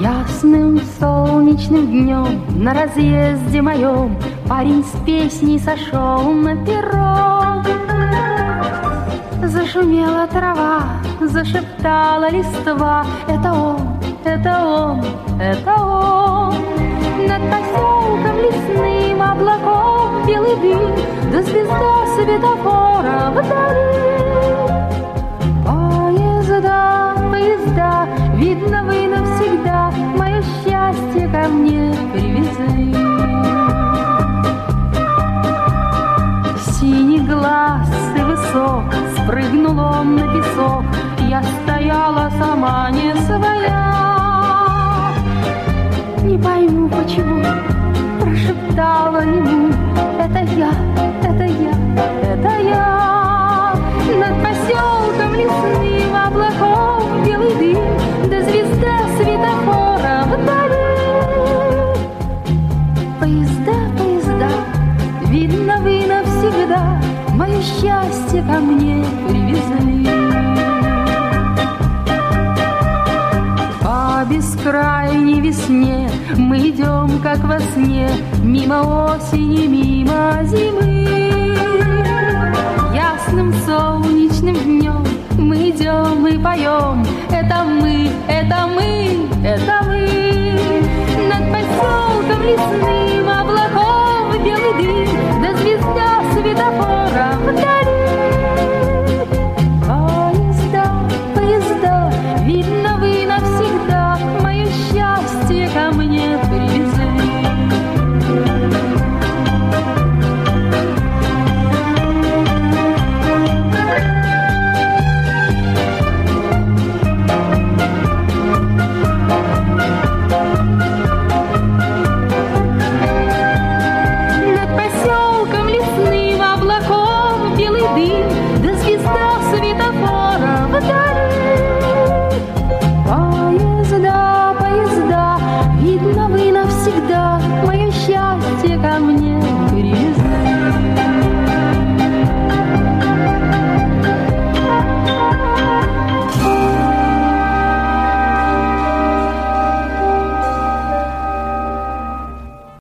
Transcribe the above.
Ясным солнечным днем на разъезде моем парень с песней сошел на перрон. Зашумела трава, зашептала листва. Это он, это он, это он. Над поселком лесным облаков белый дым, да звезда светофора вдали. Поезда, поезда, видно, вы навсегда мое счастье ко мне привезли. Синий глаз и высок, спрыгнул он на песок. Я стояла сама не своя. Не пойму, почему, прошептала ему: это я, это я, это я. Над поселком лесным облаков белый дым, да звезда светофора вдали. Поезда, поезда, видно, вы навсегда мое счастье ко мне привезли. По бескрайней весне мы идем, как во сне, мимо осени, мимо зимы. Ясным солнечным днем мы идем и поем, это мы